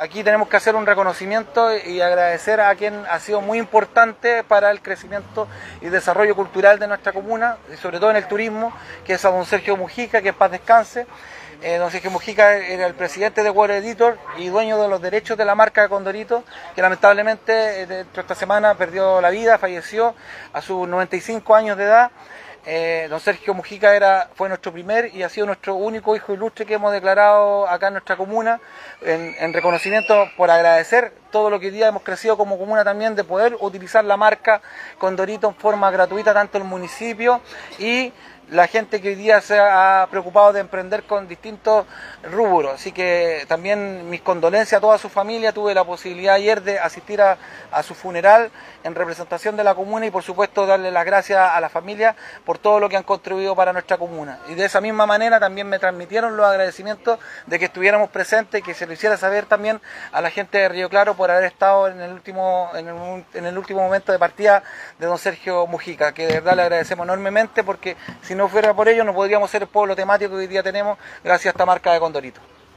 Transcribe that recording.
aquí tenemos que hacer un reconocimiento y agradecer a quien ha sido muy importante para el crecimiento y desarrollo cultural de nuestra comuna, y sobre todo en el turismo, que es a don Sergio Mujica, que en paz descanse. Don Sergio Mujica era el presidente de World Editor y dueño de los derechos de la marca Condorito, que lamentablemente dentro de esta semana perdió la vida, falleció a sus 95 años de edad. Don Sergio Mujica fue nuestro primer y ha sido nuestro único hijo ilustre que hemos declarado acá en nuestra comuna, en reconocimiento por agradecer todo lo que hoy día hemos crecido como comuna también, de poder utilizar la marca Condorito en forma gratuita, tanto el municipio y la gente que hoy día se ha preocupado de emprender con distintos rubros. Así que también mis condolencias a toda su familia. Tuve la posibilidad ayer de asistir a su funeral en representación de la comuna y por supuesto darle las gracias a la familia por todo lo que han contribuido para nuestra comuna. Y de esa misma manera también me transmitieron los agradecimientos de que estuviéramos presentes y que se lo hiciera saber también a la gente de Río Claro por haber estado en el último momento de partida de don Sergio Mujica, que de verdad le agradecemos enormemente, porque si no fuera por ello no podríamos ser el pueblo temático que hoy día tenemos gracias a esta marca de Condorito.